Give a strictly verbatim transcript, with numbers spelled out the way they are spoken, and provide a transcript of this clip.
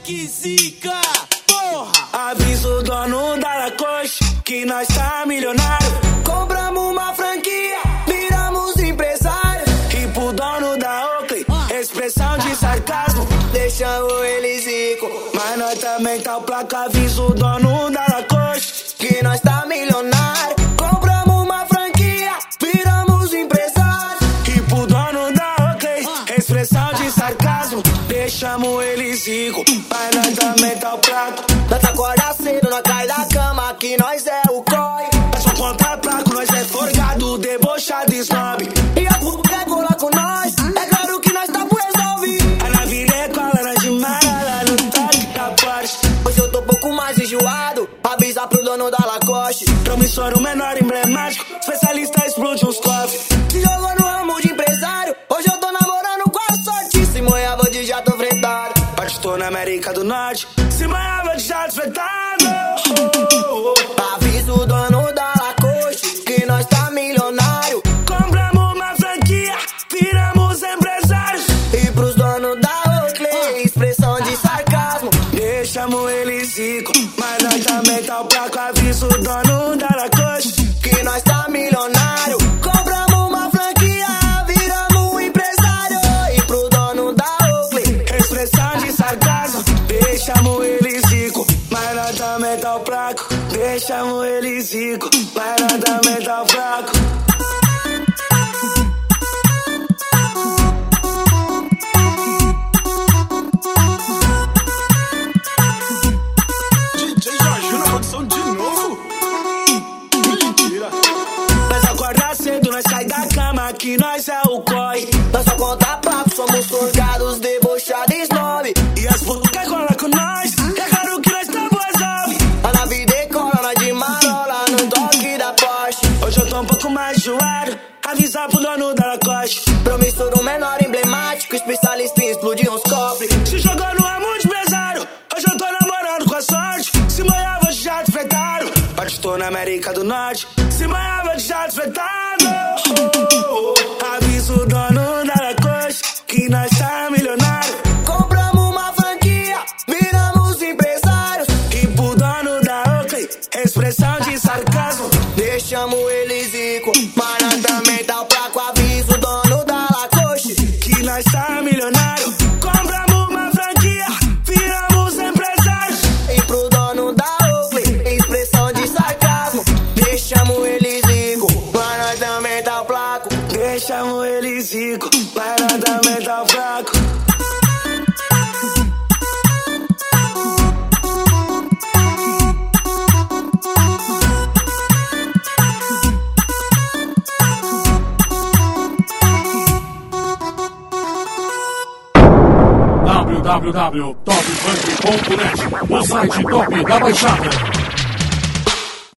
moleque zica, porra. Avisa o dono da Lacoste que nós tá milionário. Compramos uma franquia, viramos empresário. E pro dono da Oakley, expressão de sarcasmo, deixamos ele zico, mas nós também tá o placa. Avisa o dono da Lacoste que nós tá milionário. Compramos uma franquia, viramos empresário. E pro dono da Oakley, expressão de sarcasmo, deixamos ele zico, mas nós também tá o placa. Nós acorda cedo, nós cai da cama, que nós é o C O I. É só contar placo, nós é forgado, debochado e snob. E a puta quer colar com nós, é claro que nós tá por resolver. A navira é cola, nós de mara, lá no toque da Porsche. Hoje eu tô um pouco mais enjoado, avisa pro dono da Lacoste. Promissor, o menor emblemático, especialista explode uns cofres. Se jogou no ramo de empresário, hoje eu tô namorando com a sorte. Se moiava de jato fretado, estou na América do Norte, se moiava de jato fretado. Oh, oh, oh. Avisa o dono da Lacoste que nós tá milionário. Compramos uma franquia, viramos empresários. E pros donos da Oakley, expressão de sarcasmo, deixamos ele zico, mas nós também tá o placo. Avisa o dono da Lacoste que nós tá milionário. Compramos uma franquia, viramos empresário. E pro dono da Oakley, expressão de sarcasmo, deixamos ele zico, mas nós também tá o placo. Deixamos ele zico, mas nós também tá o placo. D J Jorginho na produção de novo. Mentira. Nós acorda cedo, nós cai da cama, que nós é o C O I. Nós só conta papo, somos forgados, debochados e snob. E as putas quer colar com nós, é claro que nós tá boa resolve. A nave decola, nós de marola, no toque da Porsche. Hoje eu tô um pouco mais enjoado, avisar pro dono da Lacoste. Promissor, um menor emblemático, especialista em explodir uns cofres. Se jogou no ramo de empresário, hoje eu tô namorando com a sorte. Se moiava de jato fretado, hoje estou na América do Norte, se moiava de jato fretado. Oh, oh, oh. Avisa o dono da Lacoste que nós tá milionário. Compramos uma franquia, viramos empresários. E pro dono da Oakley, expressão de sarcasmo, deixamos ele zico, mas nós também tá o placo. Avisa o dono da Lacoste que nós tá milionário. Compramos uma franquia, viramos empresários. E pro dono da Oakley, expressão de sarcasmo, deixamos ele zico, mas nós também tá o placo. Deixamos ele zico, mas nós também tá o fraco. w w w ponto top funk ponto net, o site top da Baixada.